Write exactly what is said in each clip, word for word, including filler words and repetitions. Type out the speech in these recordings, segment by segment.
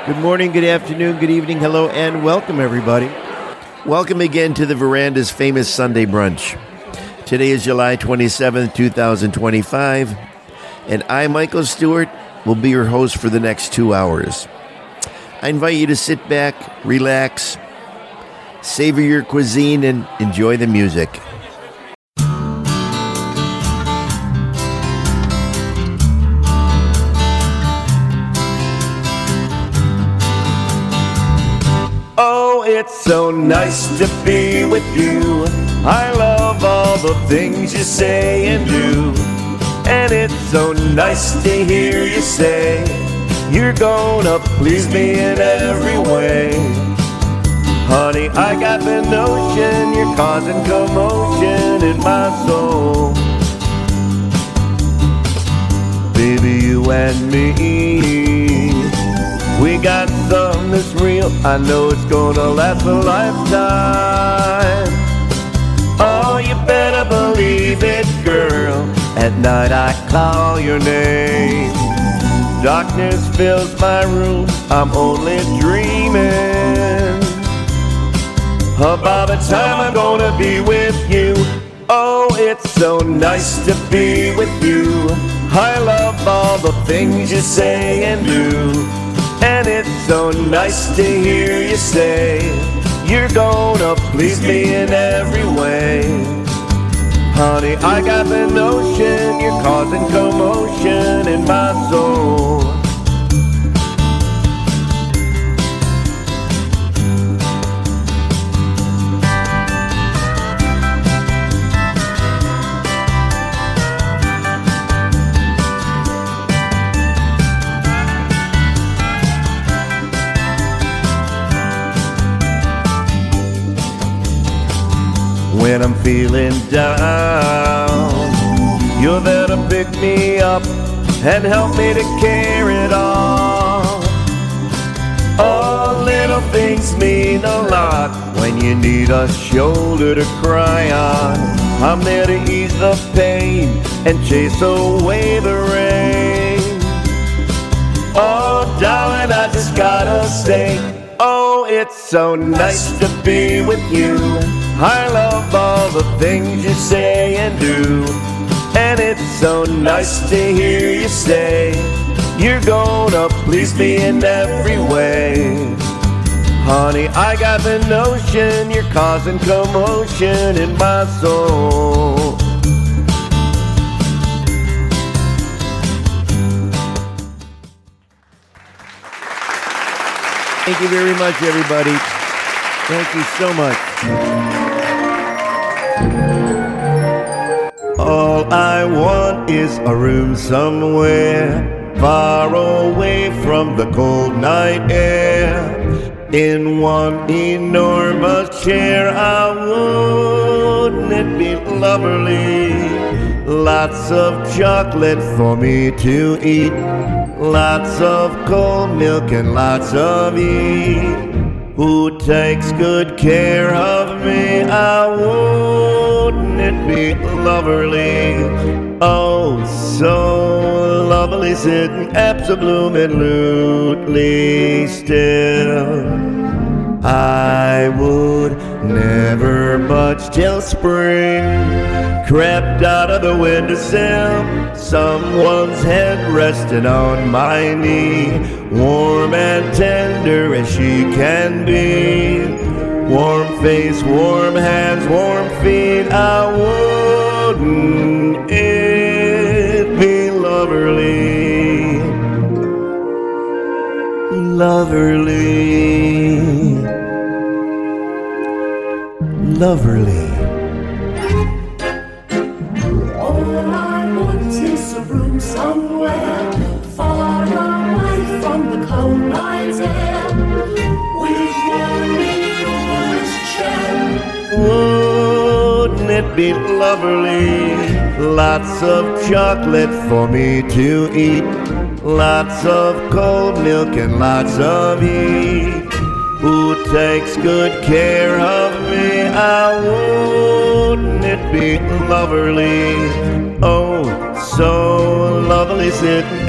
Good morning, good afternoon, good evening, hello, and welcome, everybody. Welcome again to the Veranda's famous Sunday brunch. Today is July twenty-seventh, twenty twenty-five, and I, Michael Stewart, will be your host for the next two hours. I invite you to sit back, relax, savor your cuisine, and enjoy the music. It's so nice to be with you. I love all the things you say and do. And it's so nice to hear you say you're gonna please me in every way. Honey, I got the notion you're causing commotion in my soul. Baby, you and me, we got something that's real. I know it's gonna last a lifetime. Oh, you better believe it, girl. At night I call your name. Darkness fills my room. I'm only dreaming about the time I'm gonna be with you. Oh, it's so nice to be with you. I love all the things you say and do. And it's so nice to hear you say you're gonna please me in every way. Honey, I got the notion you're causing commotion in my soul. When I'm feeling down, you're there to pick me up and help me to carry it all. Oh, little things mean a lot when you need a shoulder to cry on. I'm there to ease the pain and chase away the rain. Oh, darling, I just gotta say, oh, it's so nice to be with you. I love all the things you say and do. And it's so nice to hear you say you're gonna please me in every way. Honey, I got the notion you're causing commotion in my soul. Thank you very much, everybody. Thank you so much. All I want is a room somewhere far away from the cold night air. In one enormous chair, ah, wouldn't it be lovely? Lots of chocolate for me to eat, lots of cold milk and lots of eat. Who takes good care of me? Ah, wouldn't it be lovely? Oh, so lovely, sitting absolutely still. I would never budge till spring crept out of the windowsill, someone's head rested on my knee, warm and tender as she can be. Warm face, warm hands, warm feet, ah, wouldn't it be lovely? Loverly, loverly. All I want is a room somewhere far away from the cold night's air, with one enormous chair. Wouldn't it be lovely? Lots of chocolate for me to eat, lots of cold milk and lots of heat. Who takes good care of me? Ah, wouldn't it be lovely? Oh, so lovely sitting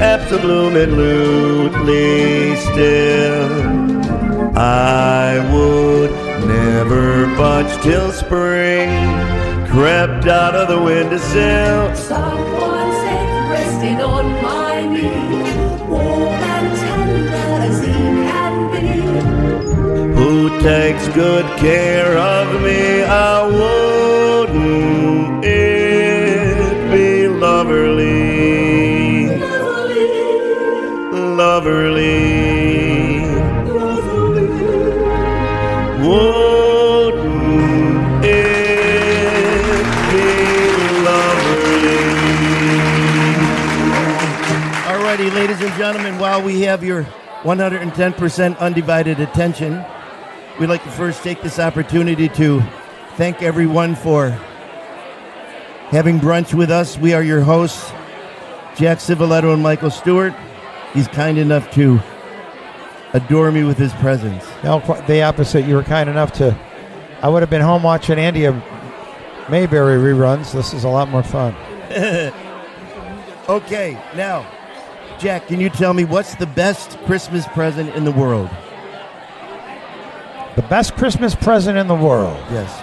absolutely still. I would never budge till spring crept out of the windowsill. Someone said, resting on my knee, warm and tender as he can be. Who takes good care of me? I wouldn't it be loverly, Lovely, loverly? lovely. Wouldn't it be loverly? Alrighty, ladies and gentlemen, while we have your one hundred ten percent undivided attention, we'd like to first take this opportunity to thank everyone for having brunch with us. We are your hosts, Jack Civiletto and Michael Stewart. He's kind enough to adore me with his presence. No, qu- the opposite. You were kind enough to. I would have been home watching Andy Mayberry reruns. This is a lot more fun. Okay, now, Jack, can you tell me what's the best Christmas present in the world? The best Christmas present in the world. Yes,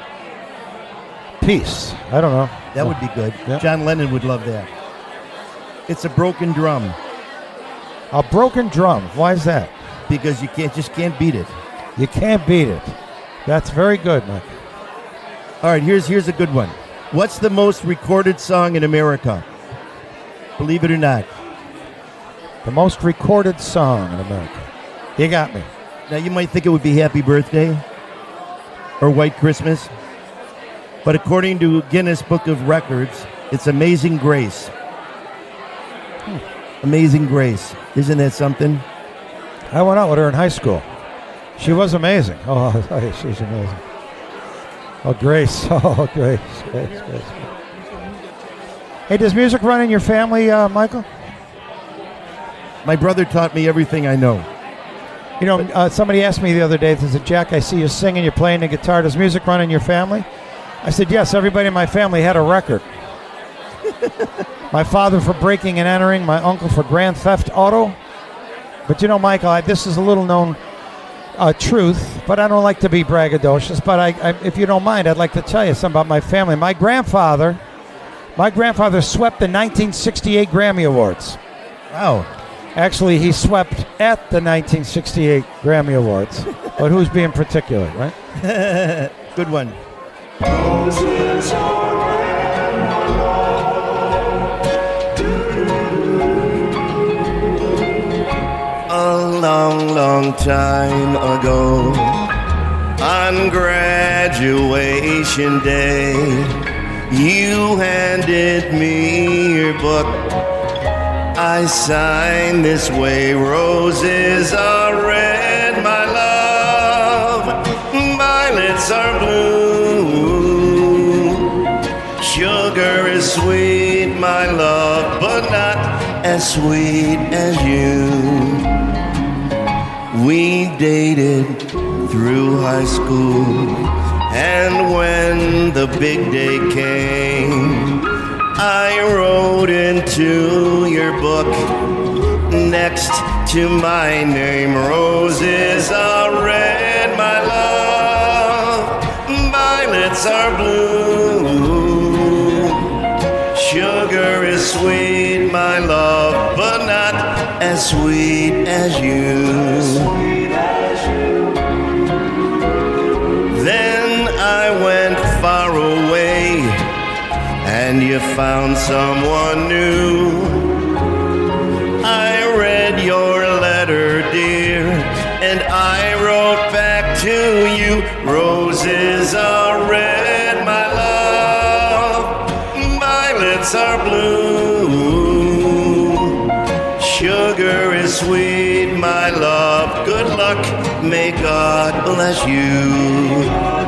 Peace. I don't know. that would be good. Yeah. John Lennon would love that. It's a broken drum A broken drum. Why is that? because you can't just can't beat it. You can't beat it. That's very good, Mike. All right, here's here's a good one. What's the most recorded song in America? Believe it or not. The most recorded song in America. You got me. Now, you might think it would be Happy Birthday or White Christmas, but according to Guinness Book of Records, it's Amazing Grace. Hmm. Amazing Grace. Isn't that something? I went out with her in high school. She was amazing. Oh, she's amazing. Oh, Grace. Oh, Grace. Grace, Grace. Hey, does music run in your family, uh, Michael? My brother taught me everything I know. You know, uh, somebody asked me the other day, they said, Jack, I see you singing, you're playing the guitar. Does music run in your family? I said, yes, everybody in my family had a record. My father for breaking and entering, my uncle for Grand Theft Auto. But you know, Michael, I, this is a little known uh, truth, but I don't like to be braggadocious. But I, I, if you don't mind, I'd like to tell you something about my family. My grandfather, my grandfather swept the nineteen sixty-eight Grammy Awards. Wow. Actually, he swept at the nineteen sixty-eight Grammy Awards. But who's being particular, right? Good one. Roses are red, my love. A long, long time ago, on graduation day, you handed me your book. I sign this way, roses are red, my love, violets are blue, sugar is sweet, my love, but not as sweet as you. We dated through high school, and when the big day came, I wrote into your book next to my name, roses are red, my love, violets are blue, sugar is sweet, my love, but not as sweet as you. Then I went far away, and you found someone new. I read your letter, dear, and I wrote back to you, roses are red, my love, violets are blue, sugar is sweet, my love, good luck, may God bless you.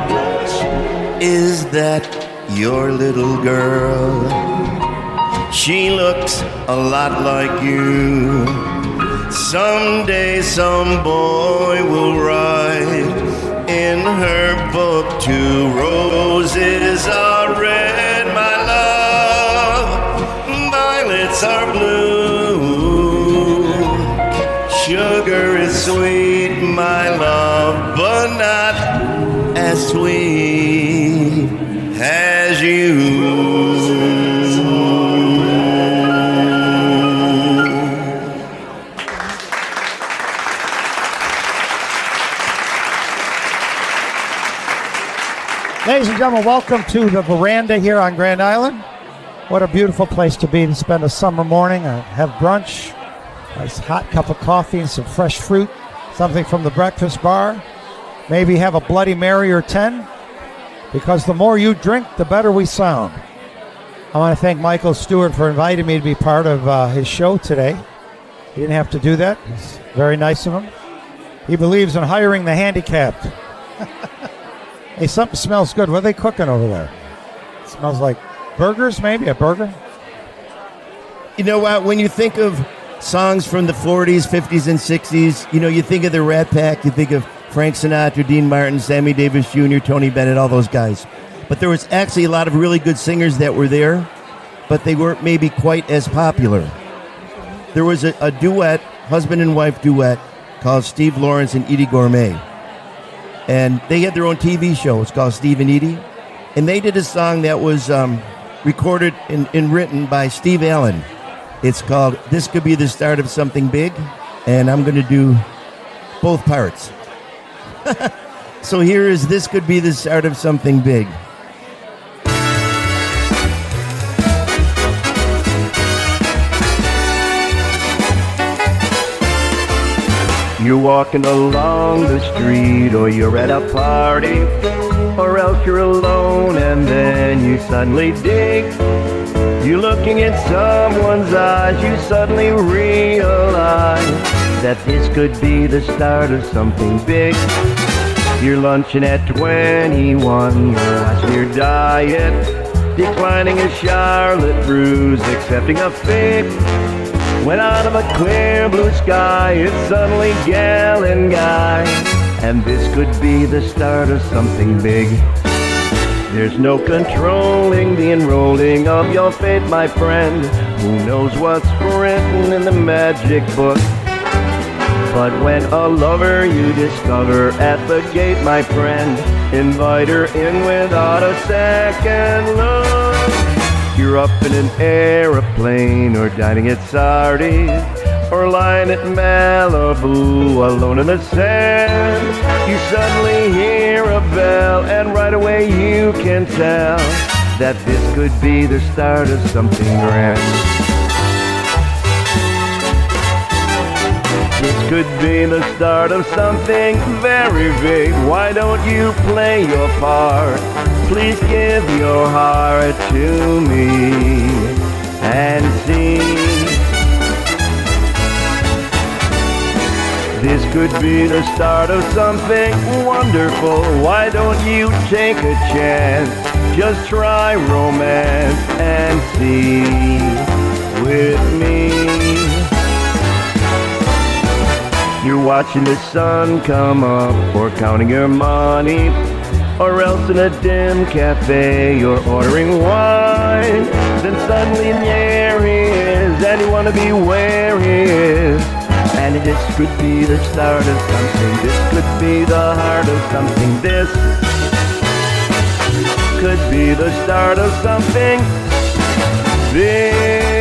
Is that your little girl? She looks a lot like you. Someday some boy will write in her book too, roses are red, my love, violets are blue, Ladies and gentlemen, welcome to the veranda here on Grand Island. What a beautiful place to be to spend a summer morning, uh, have brunch, a nice hot cup of coffee and some fresh fruit, something from the breakfast bar. Maybe have a Bloody Mary or ten, because the more you drink, the better we sound. I want to thank Michael Stewart for inviting me to be part of uh, his show today. He didn't have to do that. It's very nice of him. He believes in hiring the handicapped. Hey, something smells good. What are they cooking over there? It smells like burgers, maybe? A burger? You know what? When you think of songs from the forties, fifties, and sixties, you know, you think of the Rat Pack, you think of Frank Sinatra, Dean Martin, Sammy Davis Junior, Tony Bennett, all those guys. But there was actually a lot of really good singers that were there, but they weren't maybe quite as popular. There was a, a duet, husband and wife duet, called Steve Lawrence and Edie Gourmet. And they had their own T V show. It's called Steve and Edie. And they did a song that was um, recorded and, and written by Steve Allen. It's called This Could Be the Start of Something Big. And I'm going to do both parts. So here is This Could Be the Start of Something Big. You're walking along the street, or you're at a party, or else you're alone, and then you suddenly dig. You're looking in someone's eyes, you suddenly realize that this could be the start of something big. You're lunching at twenty-one, you're watching your diet, declining a Charlotte Russe, accepting a fig. When out of a clear blue sky, it's suddenly gal and guy, and this could be the start of something big. There's no controlling the enrolling of your fate, my friend. Who knows what's written in the magic book? But when a lover you discover at the gate, my friend, invite her in without a second look. You're up in an aeroplane, or dining at Sardi's, or lying at Malibu, alone in the sand. You suddenly hear a bell, and right away you can tell that this could be the start of something grand. This could be the start of something very big. Why don't you play your part? Please give your heart to me and see. This could be the start of something wonderful. Why don't you take a chance? Just try romance and see with me. You're watching the sun come up, or counting your money, or else in a dim cafe you're ordering wine. Then suddenly there he is, and you want to be where he is. And this could be the start of something. This could be the heart of something. This could be the start of something big.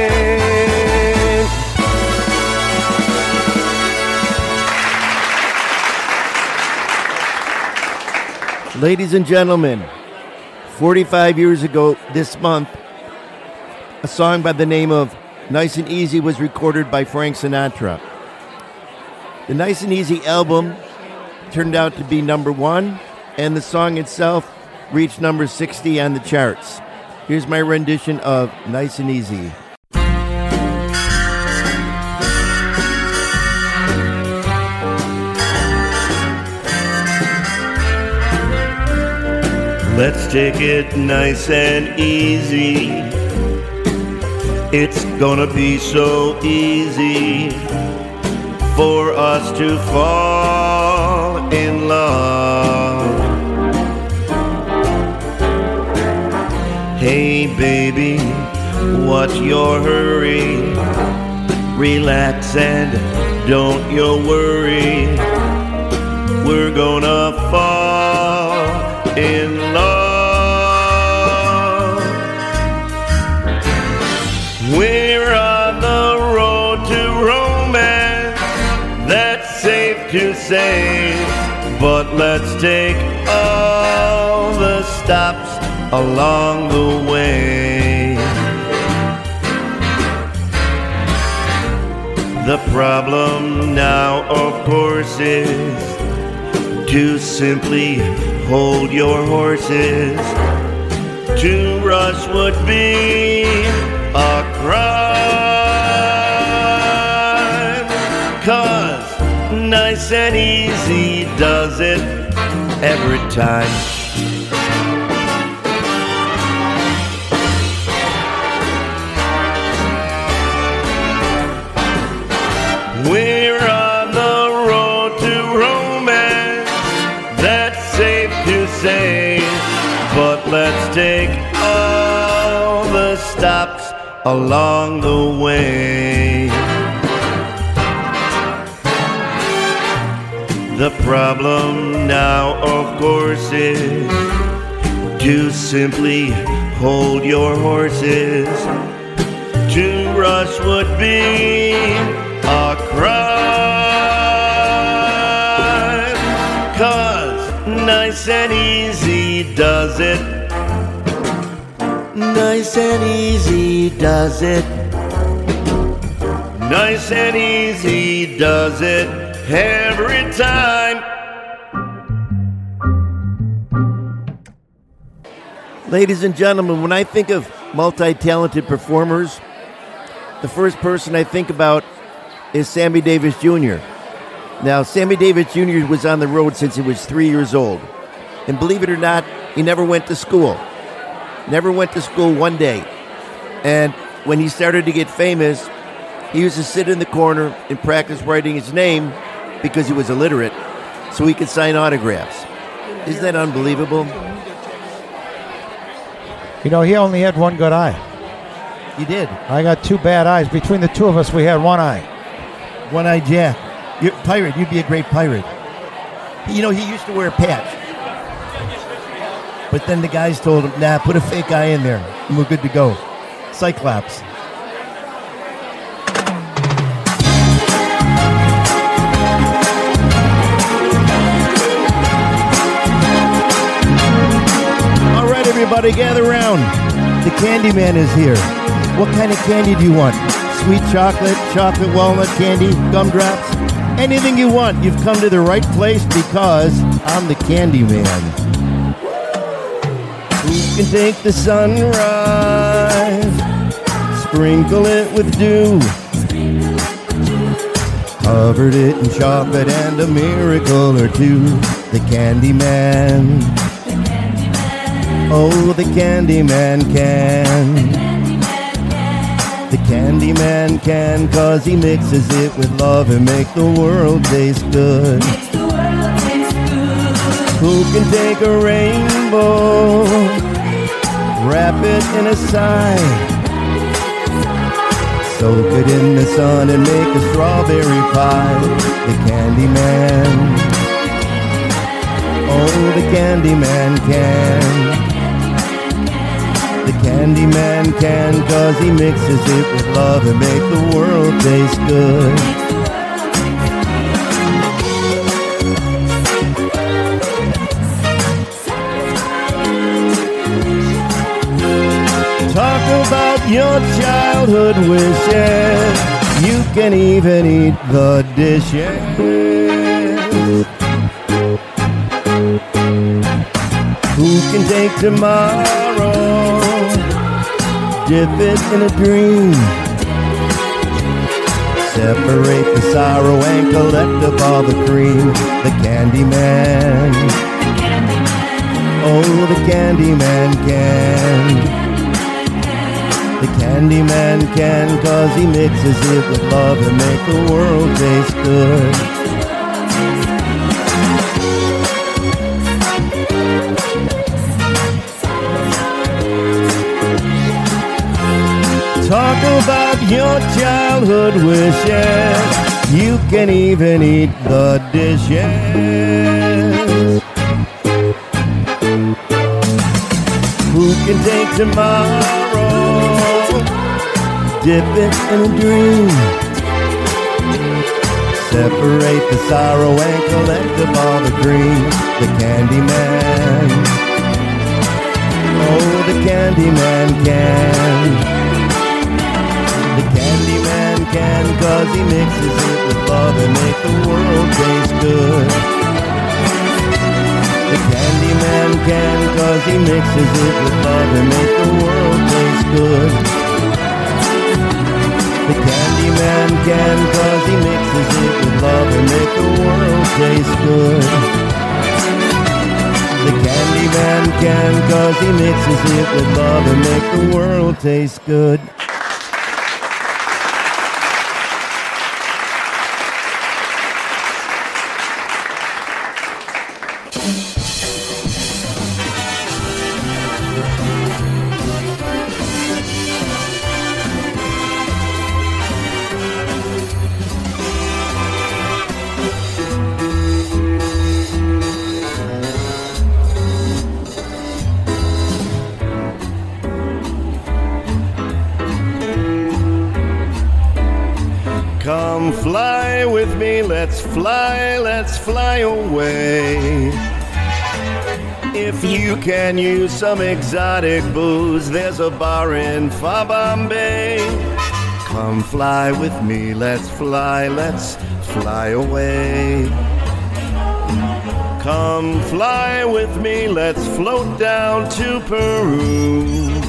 Ladies and gentlemen, forty-five years ago this month, a song by the name of Nice and Easy was recorded by Frank Sinatra. The Nice and Easy album turned out to be number one, and the song itself reached number sixty on the charts. Here's my rendition of Nice and Easy. Let's take it nice and easy. It's gonna be so easy for us to fall in love. Hey baby, what's your hurry? Relax and don't you worry. We're gonna fall in love. We're on the road to romance, that's safe to say, but let's take all the stops along the way. The problem now, of course, is to simply hold your horses. To rush would be a crime, 'cause nice and easy does it every time. We're on the road to romance, that's safe to say, but let's take all the stops along the way. The problem now, of course, is to simply hold your horses. To rush would be a crime, 'cause nice and easy does it. Nice and easy does it. Nice and easy does it every time. Ladies and gentlemen, when I think of multi-talented performers, the first person I think about is Sammy Davis Junior Now, Sammy Davis Junior was on the road since he was three years old. And believe it or not, he never went to school. Never went to school one day. And when he started to get famous, he used to sit in the corner and practice writing his name because he was illiterate, so he could sign autographs. Isn't that unbelievable? You know, he only had one good eye. He did. I got two bad eyes. Between the two of us, we had one eye. One-eyed Jack. You're pirate. You'd be a great pirate. You know, he used to wear a patch. But then the guys told him, nah, put a fake eye in there, and we're good to go. Cyclops. All right, everybody, gather around. The Candyman is here. What kind of candy do you want? Sweet chocolate, chocolate walnut candy, gumdrops? Anything you want, you've come to the right place because I'm the Candyman. Who can take the sunrise, sprinkle it with dew, covered it in chocolate and a miracle or two? The Candyman. Oh, the Candyman can. The Candyman can, 'cause he mixes it with love and make the world taste good. Who can take a rainbow, wrap it in a sigh, soak it in the sun and make a strawberry pie? The Candyman. Oh, the Candyman can. The Candyman can, 'cause he mixes it with love and make the world taste good. Talk about your childhood wishes. You can even eat the dishes. Who can take tomorrow, dip it in a dream, separate the sorrow and collect up all the cream? The Candyman. Oh, the Candyman can. The Candyman can, 'cause he mixes it with love and make the world taste good. Talk about your childhood wishes. You can even eat the dishes. Who can take tomorrow, dip it in a dream, separate the sorrow and collect up all the cream? The Candyman. the Candyman can. The Candyman can, cause he mixes it with love and make the world taste good. The Candyman can, cause he mixes it with love and make the world taste good. The Candyman can, cause he mixes it with love and make the world taste good. The Candyman can, cause he mixes it with love and make the world taste good. Come fly with me, let's fly, let's fly away. If you can use some exotic booze, there's a bar in Far Bombay. Come fly with me, let's fly, let's fly away. Come fly with me, let's float down to Peru.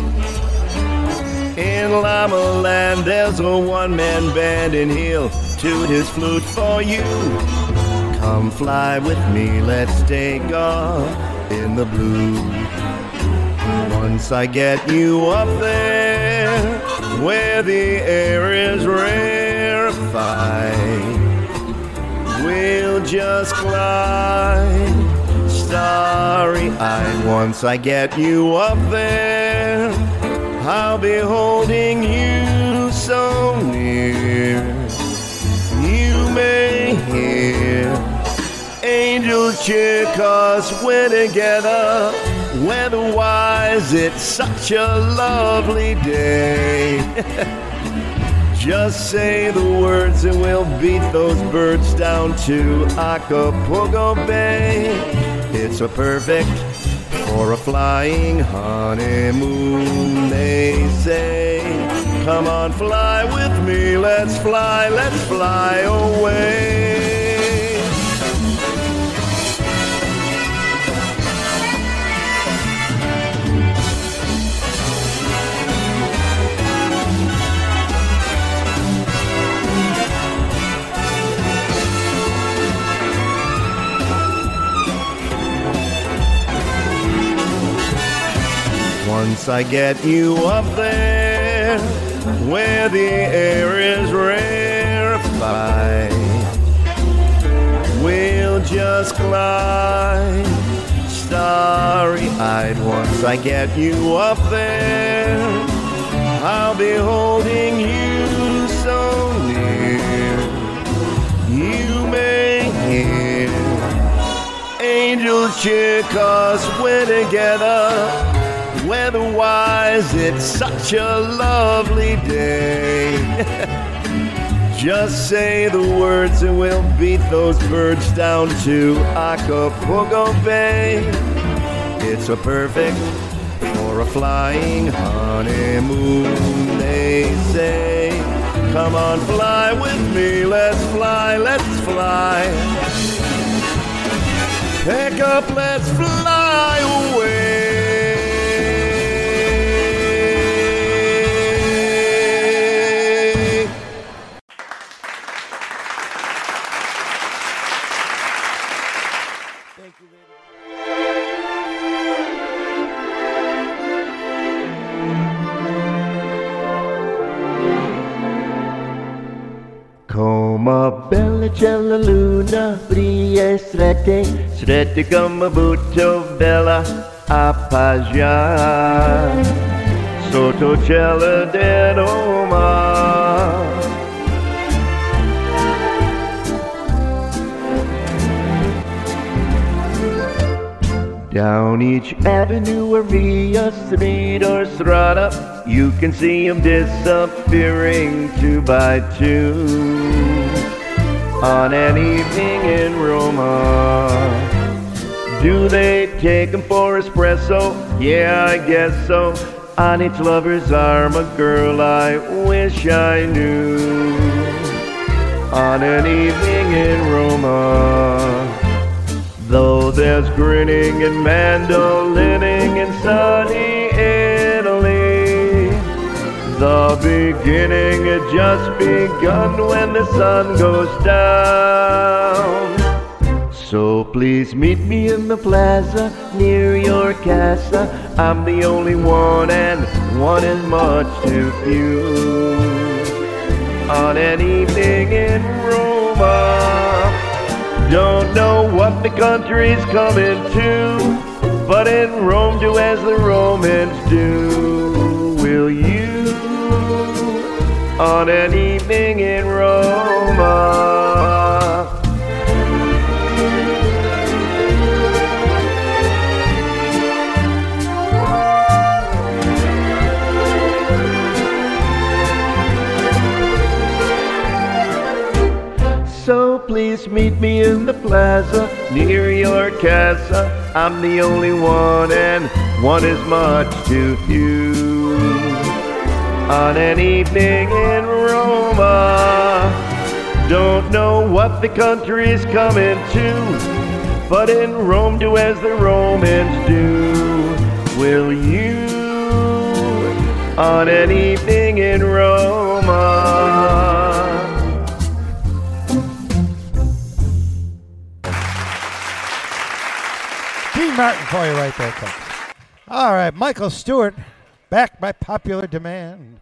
In Llama Land, there's a one-man band, and he'll toot his flute for you. Come fly with me, let's take off in the blue. Once I get you up there, where the air is rarefied, we'll just glide starry-eyed. Once I get you up there, I'll be holding you so near. You may hear angels cheer, cause we're together. Weather-wise, it's such a lovely day. Just say the words and we'll beat those birds down to Acapulco Bay. It's a perfect for a flying honeymoon, they say. Come on, fly with me, let's fly, let's fly away. Once I get you up there, where the air is rarefied, we'll just glide starry-eyed. Once I get you up there, I'll be holding you so near. You may hear angels cheer, cause we're together. Weather-wise, it's such a lovely day. Just say the words and we'll beat those birds down to Acapulco Bay. It's a perfect for a flying honeymoon, they say. Come on, fly with me, let's fly, let's fly. Pick up, let's fly away. Come bella cella luna, brilla strette, strette come butto bella a paggiare, sotto cielo del Roma. Down each avenue or via street or strada, you can see them disappearing two by two on an evening in Roma. Do they take 'em for espresso? Yeah, I guess so. On each lover's arm, a girl I wish I knew. On an evening in Roma, though there's grinning and mandolining in sunny Italy, the beginning had just begun when the sun goes down. So please meet me in the plaza near your casa. I'm the only one and one is much too few. On an evening in Roma, don't know what the country's coming to, but in Rome do as the Romans do. Will you? On an evening in Roma. So please meet me in the plaza near your casa. I'm the only one and one is much too few. On an evening in Roma, don't know what the country's coming to, but in Rome do as the Romans do. Will you? On an evening in Roma. Dean Martin for you right there, folks. All right, Michael Stewart, back by popular demand.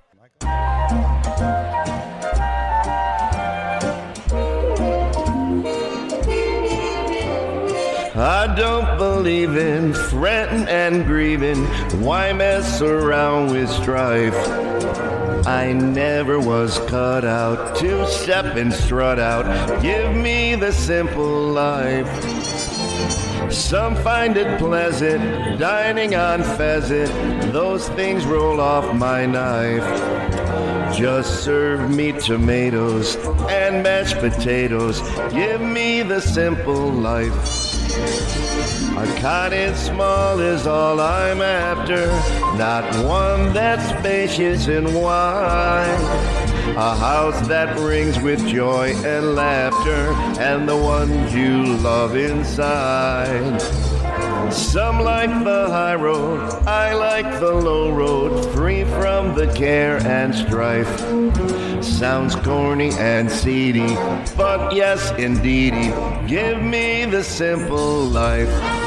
I don't believe in fretting and grieving. Why mess around with strife? I never was cut out to step and strut out. Give me the simple life. Some find it pleasant, dining on pheasant. Those things roll off my knife. Just serve me tomatoes and mashed potatoes. Give me the simple life. A cottage small is all I'm after, not one that's spacious and wide. A house that rings with joy and laughter, and the ones you love inside. Some like the high road, I like the low road, free from the care and strife. Sounds corny and seedy, but yes, indeedy, give me the simple life.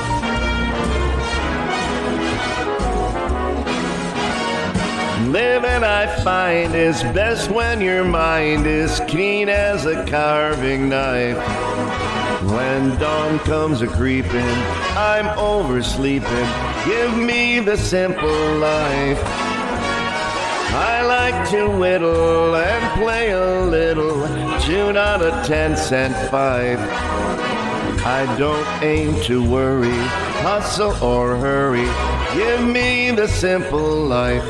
Living, I find, is best when your mind is keen as a carving knife. When dawn comes a-creeping, I'm oversleeping. Give me the simple life. I like to whittle and play a little, tune out a ten-cent five. I don't aim to worry, hustle or hurry. Give me the simple life.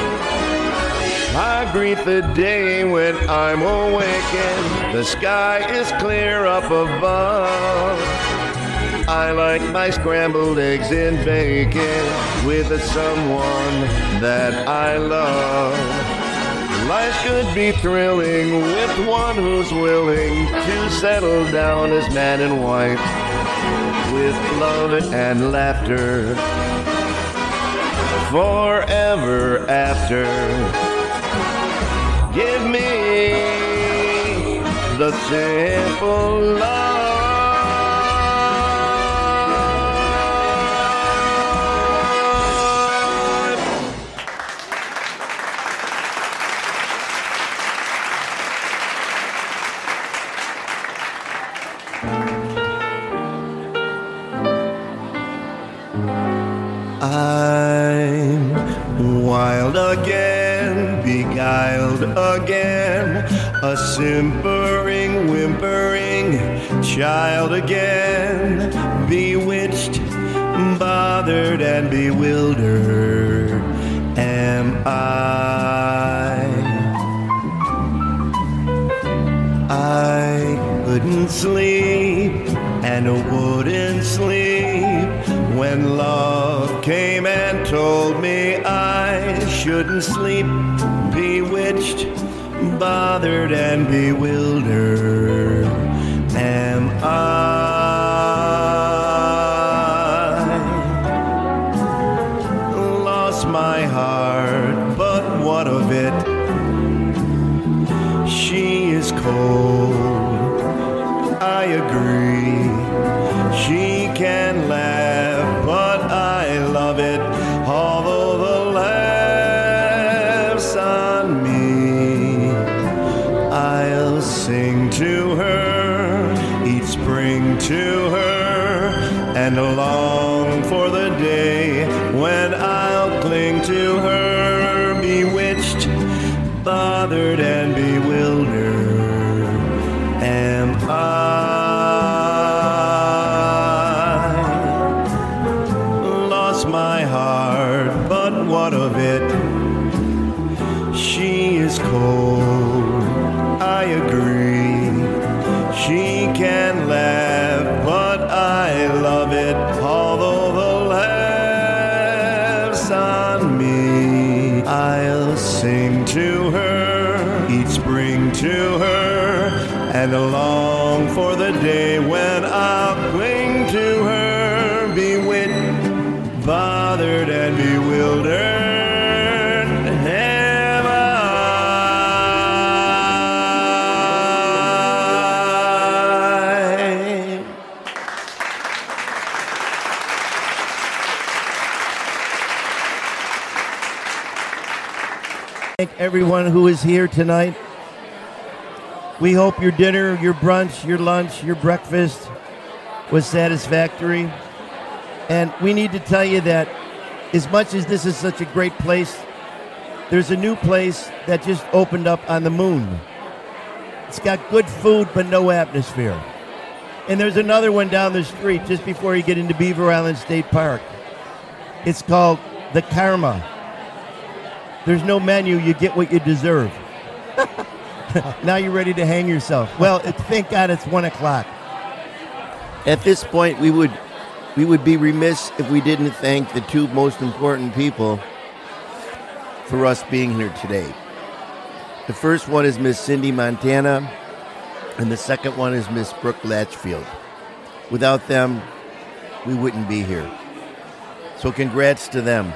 I greet the day when I'm awakened. The sky is clear up above. I like my scrambled eggs and bacon with someone that I love. Life could be thrilling with one who's willing to settle down as man and wife, with love and laughter forever after. Give me the simple life. I'm wild again, beguiled again, a simpering, whimpering child again, bewitched, bothered, and bewildered am I. I couldn't sleep and wouldn't sleep came and told me I shouldn't sleep, bewitched, bothered, and bewildered. Am I? Lost my heart, but what of it? She is cold, I agree. She can laugh, but I love it, although the laugh's on me. I'll sing to her, each spring to her, and long for the day when I'll cling to her, bewitched, bothered, and bewildered. Am I? Lost my heart, but what of it? She is cold, I agree. She can laugh, but I love it, although the laugh's on me. I'll sing to her, each spring to her, and long for the day when I'll cling to her, bewitched, bothered, and bewildered. Am I? Thank everyone who is here tonight. We hope your dinner, your brunch, your lunch, your breakfast was satisfactory. And we need to tell you that as much as this is such a great place, there's a new place that just opened up on the moon. It's got good food, but no atmosphere. And there's another one down the street just before you get into Beaver Island State Park. It's called The Karma. There's no menu. You get what you deserve. Now you're ready to hang yourself. Well, it, thank God it's one o'clock. At this point, we would we would be remiss if we didn't thank the two most important people for us being here today. The first one is Miss Cindy Montana, and the second one is Miss Brooke Latchfield. Without them, we wouldn't be here. So congrats to them.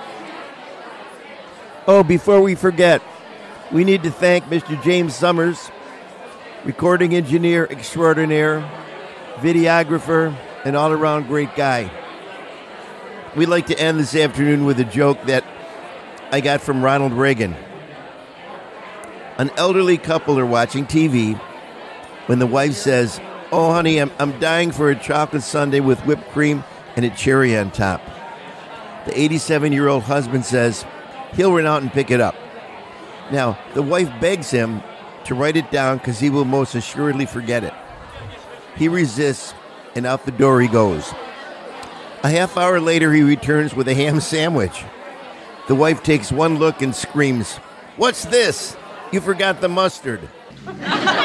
Oh, before we forget, we need to thank Mister James Summers, recording engineer extraordinaire, videographer, and all-around great guy. We'd like to end this afternoon with a joke that I got from Ronald Reagan. An elderly couple are watching T V when the wife says, "Oh, honey, I'm, I'm dying for a chocolate sundae with whipped cream and a cherry on top." The eighty-seven-year-old husband says, "He'll run out and pick it up." Now, the wife begs him to write it down because he will most assuredly forget it. He resists, and out the door he goes. A half hour later, he returns with a ham sandwich. The wife takes one look and screams, "What's this? You forgot the mustard."